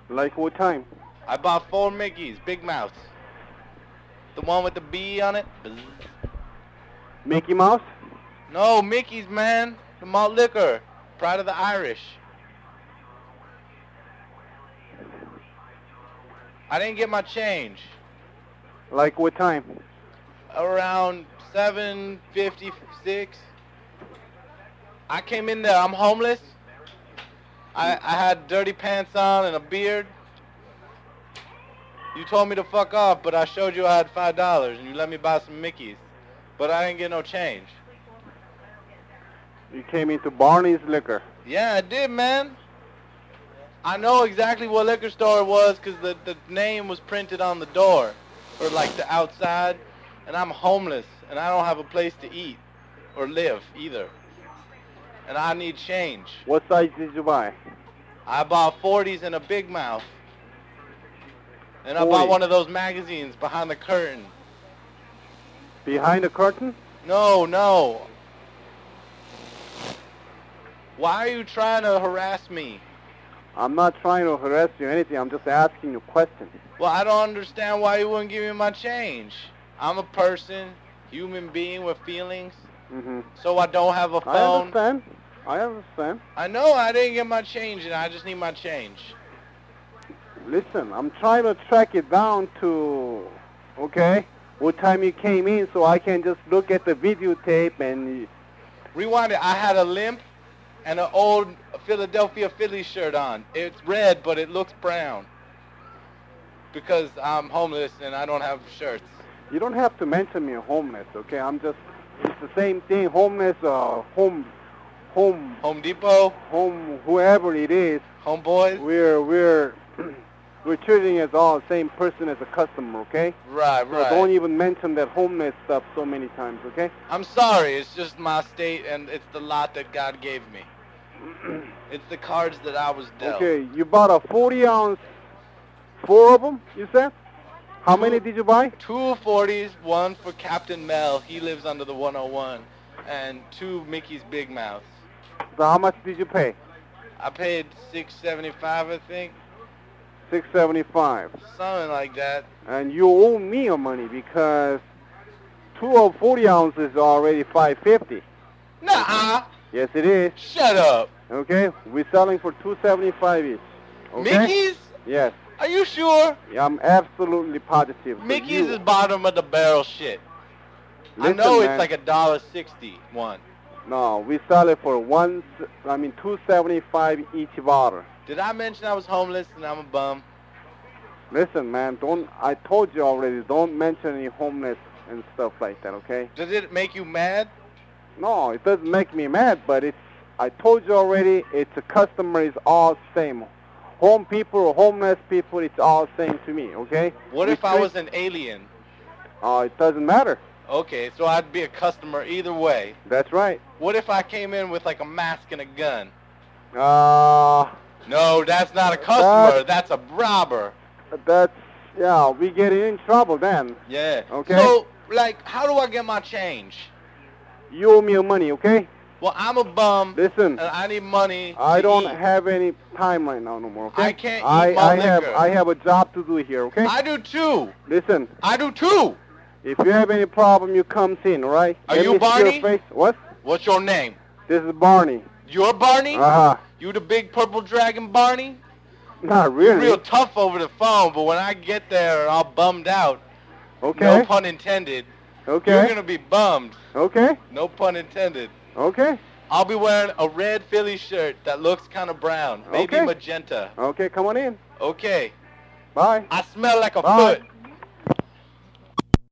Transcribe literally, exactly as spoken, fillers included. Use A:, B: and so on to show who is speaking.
A: Like what time?
B: I bought four Mickeys, big mouths. The one with the B on it. Bzz.
A: Mickey Mouse?
B: No, Mickey's, man. The malt liquor. Pride of the Irish. I didn't get my change.
A: Like what time?
B: Around seven fifty-six. I came in there. I'm homeless. I, I had dirty pants on and a beard. You told me to fuck off, but I showed you I had five dollars, and you let me buy some Mickeys. But I didn't get no change.
A: You came into Barney's Liquor.
B: Yeah, I did, man. I know exactly what liquor store it was because the, the name was printed on the door, or like the outside, and I'm homeless, and I don't have a place to eat or live either. And I need change.
A: What size did you buy?
B: I bought forties and a Big Mouth. And I
A: forty.
B: bought one of those magazines behind the curtain.
A: Behind the curtain?
B: No, no. Why are you trying to harass me?
A: I'm not trying to harass you or anything. I'm just asking you questions.
B: Well, I don't understand why you wouldn't give me my change. I'm a person, human being with feelings,
A: Mm-hmm.
B: so I don't have a
A: I
B: phone.
A: understand. I understand.
B: I know I didn't get my change, and I just need my change.
A: Listen, I'm trying to track it down to, okay, what time you came in so I can just look at the videotape and...
B: Rewind it. I had a limp and an old Philadelphia Phillies shirt on. It's red, but it looks brown because I'm homeless and I don't have shirts.
A: You don't have to mention me homeless, okay? I'm just, it's the same thing, homeless, uh, home, home,
B: Home Depot,
A: home, whoever it is,
B: homeboys.
A: we're, we're, we're treating as all the same person as a customer, okay?
B: Right,
A: So
B: right.
A: don't even mention that homeless stuff so many times, okay?
B: I'm sorry. It's just my state, and it's the lot that God gave me. It's the cards that I was dealt.
A: Okay, you bought a forty ounce, four of them, you said? How many did you buy?
B: Two forties, one for Captain Mel. He lives under the one oh one. And two Mickey's Big Mouths.
A: So how much did you pay?
B: I paid six seventy-five, I think.
A: six seventy-five.
B: Something like that.
A: And you owe me your money because two of forty ounces are already five fifty.
B: Nuh-uh.
A: Yes, it is.
B: Shut up.
A: Okay, we're selling for two seventy-five each. Okay?
B: Mickey's?
A: Yes.
B: Are you sure?
A: Yeah, I'm absolutely positive. So
B: Mickey's
A: you-
B: is bottom of the barrel shit.
A: Listen,
B: I know
A: man.
B: it's like a dollar sixty one.
A: No, we sell it for one. s- I mean, two seventy-five each bottle.
B: Did I mention I was homeless and I'm a bum?
A: Listen, man, don't. I told you already. Don't mention any homeless and stuff like that. Okay?
B: Does it make you mad?
A: No, it doesn't make me mad, but it's. I told you already. It's a customer is all same. Home people or homeless people, it's all same to me. Okay?
B: What
A: We
B: if I
A: treat-
B: was an alien?
A: Oh, it doesn't matter.
B: Okay, so I'd be a customer either way.
A: That's right.
B: What if I came in with like a mask and a gun?
A: Uh,
B: No, that's not a customer.
A: That-
B: That's a robber.
A: that's yeah. We get in trouble then.
B: Yeah.
A: Okay.
B: So, like, how do I get my change?
A: You owe me your money, okay?
B: Well, I'm a bum,
A: Listen,
B: and I need money
A: I
B: to
A: don't
B: eat.
A: have any time right now no more, okay?
B: I can't eat
A: I,
B: malt
A: I have
B: liquor.
A: I have a job to do here, okay?
B: I do too.
A: Listen,
B: I do too.
A: if you have any problem, you come in, all right?
B: Are
A: Let
B: you
A: me see
B: Barney?
A: your face. What?
B: What's your name?
A: This is Barney.
B: You're Barney?
A: Uh-huh.
B: You the big purple dragon Barney?
A: Not
B: You're
A: really.
B: real tough over the phone, but when I get there all bummed out,
A: Okay.
B: no pun intended,
A: Okay.
B: you're going to be bummed.
A: Okay.
B: No pun intended.
A: Okay.
B: I'll be wearing a red Philly shirt that looks kind of brown, maybe
A: Okay.
B: magenta.
A: Okay, come on in.
B: Okay.
A: Bye.
B: I smell like a
A: Bye.
B: foot.